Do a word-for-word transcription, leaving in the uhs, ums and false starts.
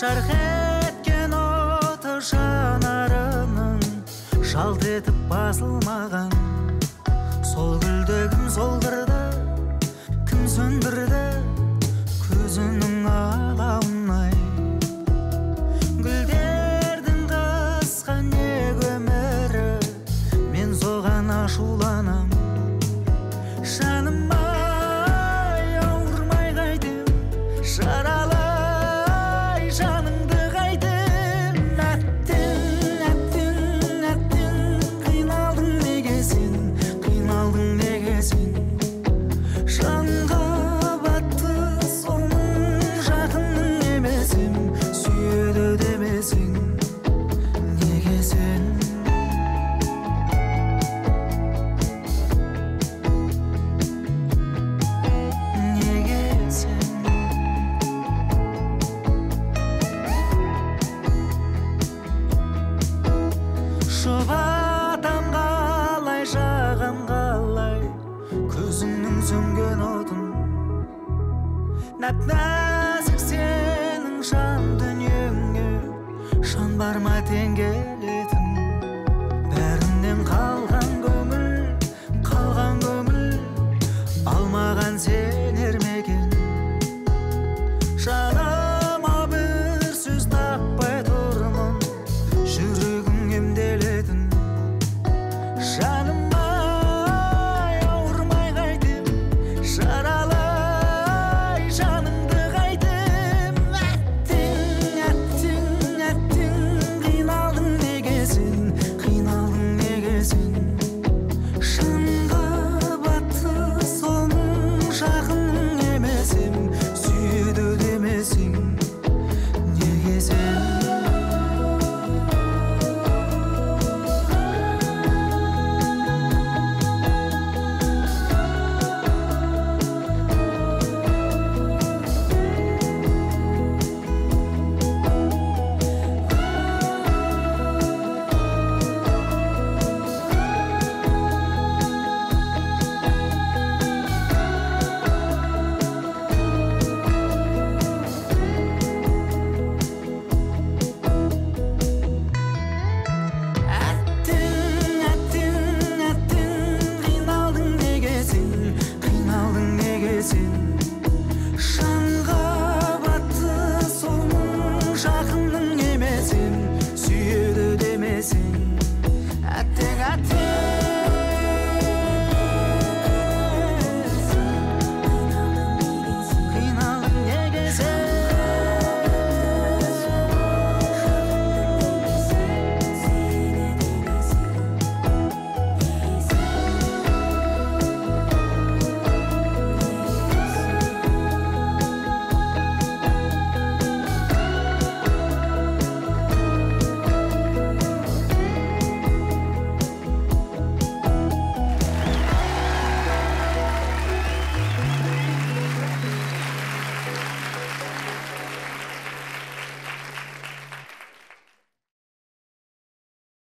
шарқ еткен оты жанарының жалт етіп басылмаған. Сол гүлді кім солдырды, кім сөндірді көзінің алауын-ай. Гүлдердің қысқа неге өмірі, мен соған ашуланам. Жаным-ай, ауырмай қайтем, жаралай жаныңды қайтем. Әттең, әттең, әттең, қиналдың неге сен, қиналдың неге сен. Жанға батты соның жақының емесім, сүйеді демесің неге сен. Шұбатам қалай, жағам қалай, көзіңнің сөнген отын. Нәп-нәзік сенің жан дүниеңе, жан бар ма теңге